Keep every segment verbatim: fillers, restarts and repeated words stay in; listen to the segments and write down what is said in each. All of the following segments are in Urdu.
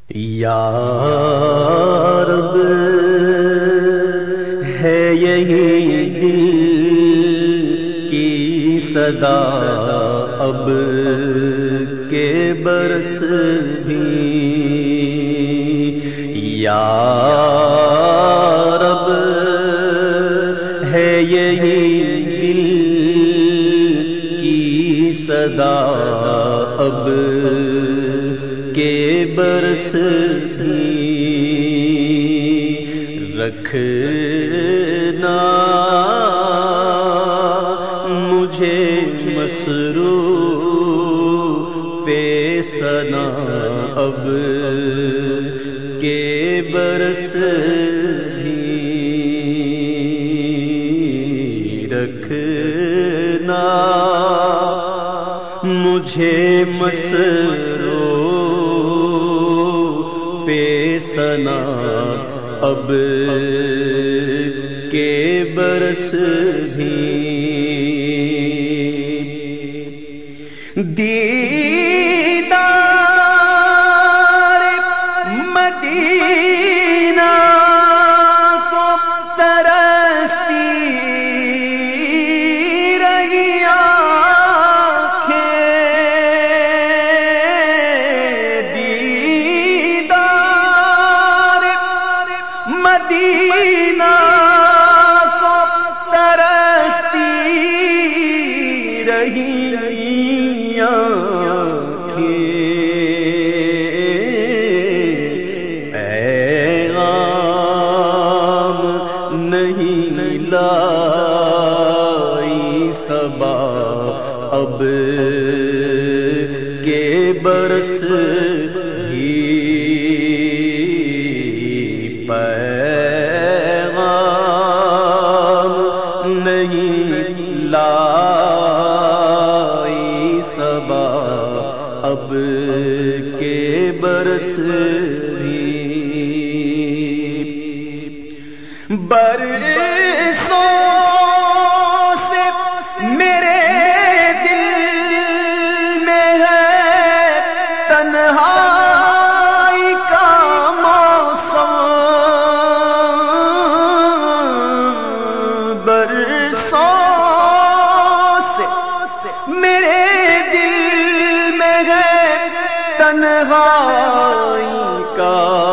یا رب ہے یہی دل کی صدا اب کے برس بھی، یا رب ہے یہی دل کی صدا اب کے برس بھی، رکھنا مجھے مسرور پہ ثنا اب کے برس بھی، رکھنا مجھے مسرور پہ ثنا اب کے برس بھی، دیدار مدینہ کو ترستی رہی آنکھیں، دیدار مدینہ کو ترستی رہی لائی صبا اب کے برس بھی، پیغام نہیں لائی صبا اب کے برس بھی، برسوں سے میرے دل میں ہے تنہائی کا موسم، برسوں سے میرے دل میں ہے تنہائی کا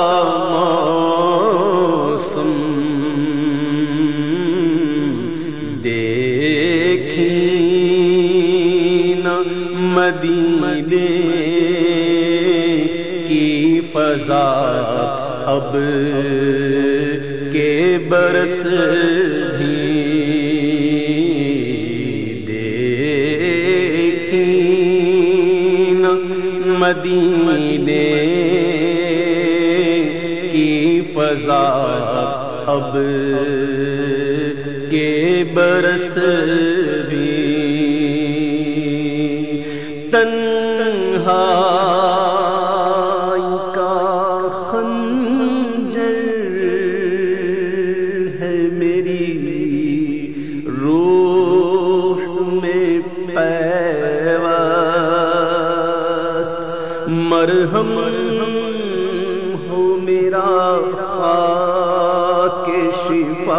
مدینے کی فضا اب کے برس بھی، دیکھی نا مدینے کی فضا اب کے برس بھی، تنہائی کا خنجر ہے میری روح میں پیوست، مرہم ہو میرا خاک شفا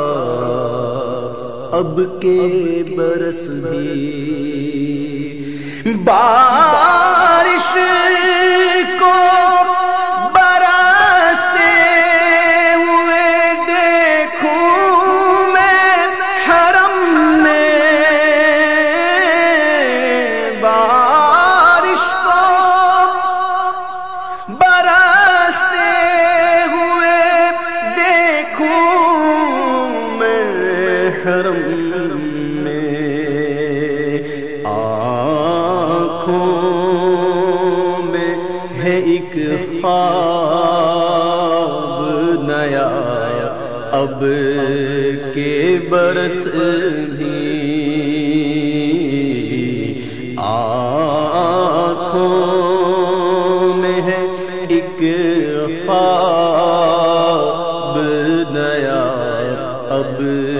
اب کے برس بھی، بارش کو برستے ہوئے دیکھوں میں حرم میں، بارش کو برستے ہوئے دیکھوں میں حرم میں، ایک خواب نیا اب کے برس بھی، آنکھوں میں ہے ایک خواب نیا اب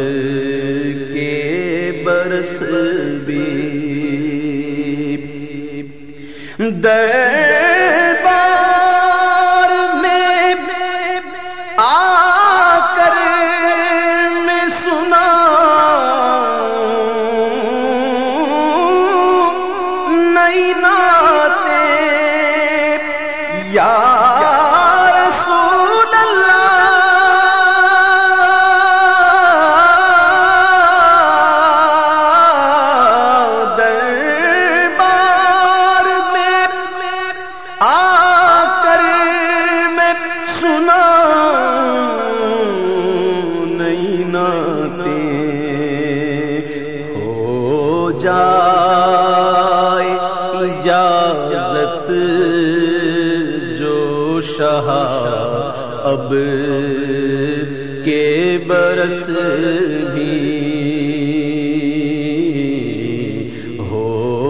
کے برس بھی، دربار نئی نعتیں یا رسول اللہ دربار میں آ کر میں سنا نئی نعتیں ہو جائے اجازت جو شاہ اب کے برس بھی ہو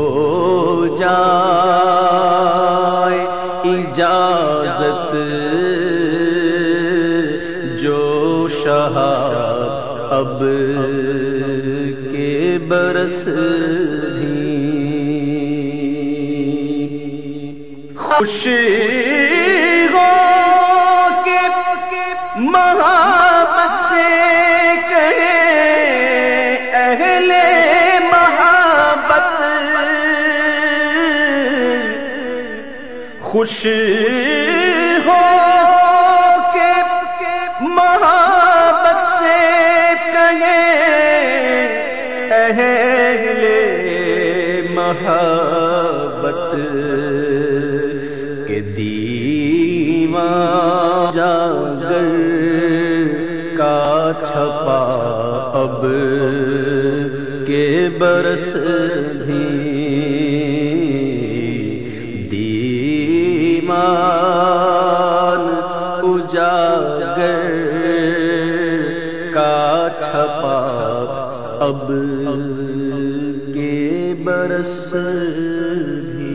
جائے اجازت جو شاہ اب کے برس بھی خوشی ہو کے محبت سے کہے اہل محبت خوشی ہو کے محبت سے کہے اہل محبت کے دیوان جاگر کا چھپا اب کے برس بھی دیوان اجاگر کا چھپا اب کے برس بھی